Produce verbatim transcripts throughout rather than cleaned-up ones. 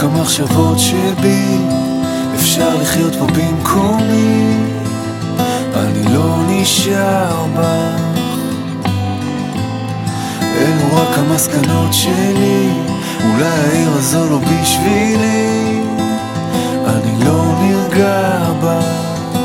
המחשבות שבי, אפשר לחיות פה במקומי, אני לא נשאר בך. אלו רק המסקנות שלי, אולי העיר הזו לא בשבילי, אני לא נרגע בך.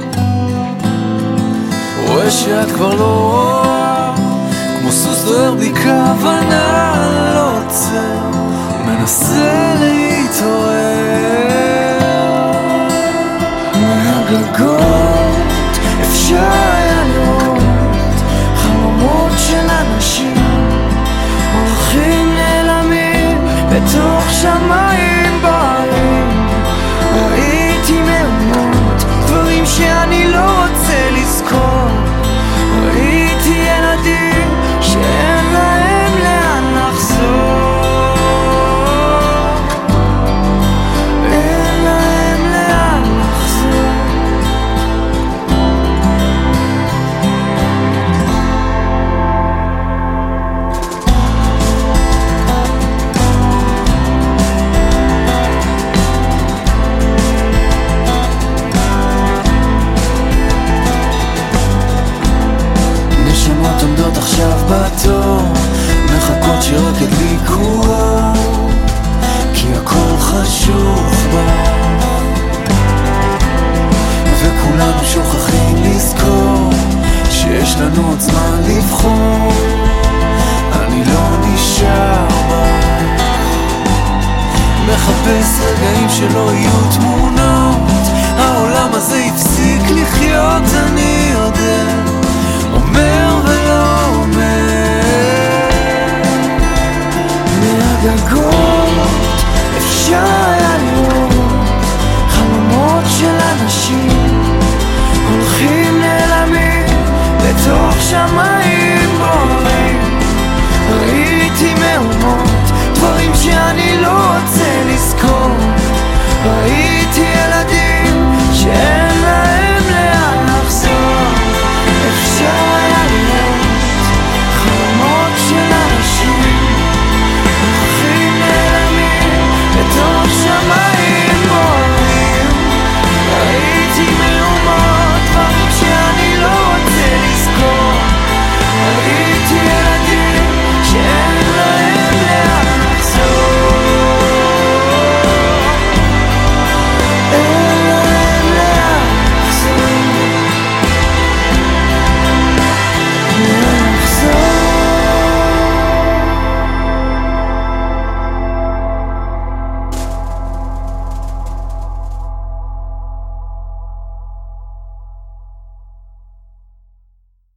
רואה שאת כבר לא רואה, כמו סוס דוהר בלי כוונה, לא עוצר, מנסה להתעורר מהגגות. אפשר היה לראות חלומות של אנשים הולכים נעלמים בתוך שמיים בערים. ראיתי מהומות, דברים שאני לא רוצה לזכור. ראיתי ילדים שאין להם לאן לחזור, עכשיו בתור, מחכות שרק ידליקו אור, כי הכל חשוך בה, וכולנו שוכחים לזכור שיש לנו עוד זמן לבחור. אני לא נשאר בה, מחפש רגעים שלא יהיו תמונות, העולם הזה הפסיק לחיות, אני יודע, אומר ולא אומר. מהגגות אפשר